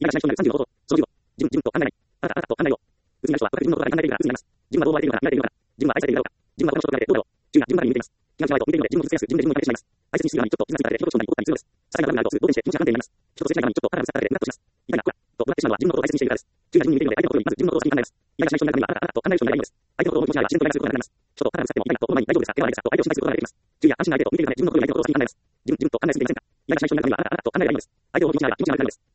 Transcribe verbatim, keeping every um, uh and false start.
今がしない人になるさんじゅうのこと、そのじゅうご、自分、自分と考えない。あなた、あなたと考えないよ。普通になる人は、僕が自分のことが何考えているか、普通になります。自分はどう思われているのか、見られているのか、自分は愛されているのか、自分は他の人と比べてどうだろう。注意が自分から見えています。気がしないと見ているので、自分を傷つけやすく、自分で自分を見てしまいます。大切にする側にちょっと傷ついただけで、人と違うに怒ったりするのです。さらに悪くなると、動電して気持ちが不安定になります。人とすれ違い側にちょっと腹がぶつかっただけで、ムカッとします。痛いな、ほら、と怒ってしまうのは自分のことを大切にしているからです。注意が自分に見えているので、相手のことよりまず自分のことを先に考えます。嫌がしない人になるためには、あなた、あなたと考える人になればいいのです。相手のことを思う気持ちがあれば、自然とイライラすることがなくなります。人と腹がぶつかっても痛いなと、この前に大丈夫ですか、怪我はないですかと相手を心配することができます。注意や安心な相手と見ているため、自分のことより相手のことを先に考えます。自分、自分と考えすぎていませんか。嫌がしない人になるためには、あなた、あなたと考えればいいのです。相手を思う気持ちがあれば気持ちがなくなるのです。